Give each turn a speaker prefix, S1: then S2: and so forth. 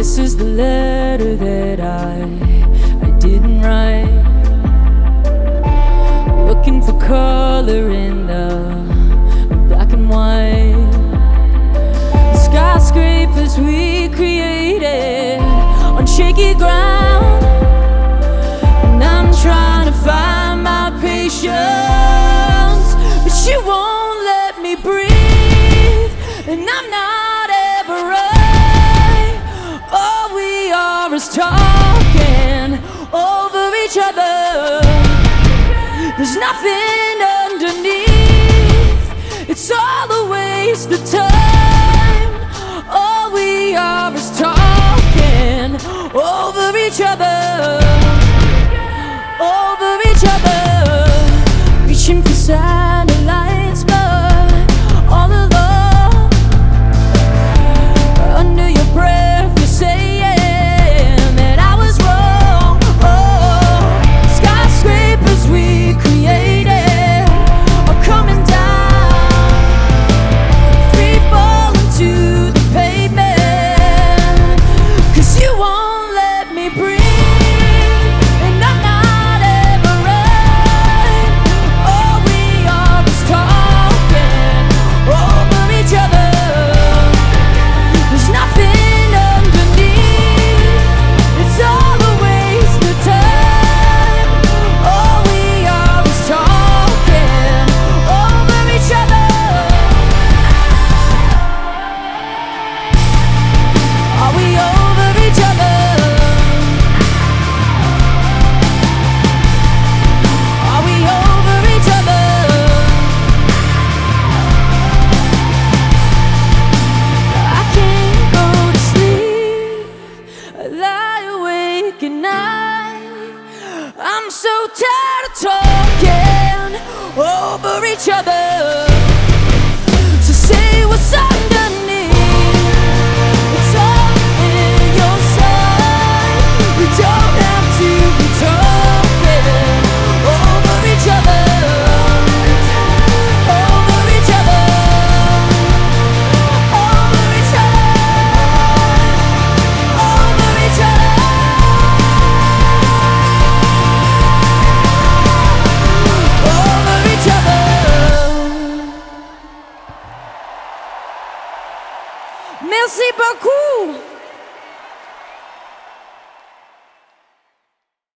S1: This is the letter that I didn't write. Looking for color in the black and white. The skyscrapers we created on shaky ground, and I'm trying to find my patience, but you won't let me breathe, and I'm not ever right. All we are is talking over each other. There's nothing underneath. It's all a waste of time. All we are is talking over each other. Over each other. Reaching for satellites, but all alone. Under your breath you're saying that I was wrong. Oh, skyscrapers we created are coming down, free falling to the pavement, 'cause you won't let me breathe, and I'm not ever right. All we are is talking over each other. There's nothing underneath. It's all a waste of time. All we are is talking over each other. Are we over each other? Are we over each other? I can't go to sleep. I lie awake at night. I'm so tired of talking over each other. So say what's underneath. It's all in your sight. We don't have to be talking over each other. Over each other. Over each other. Over each other. Over each other. Merci beaucoup.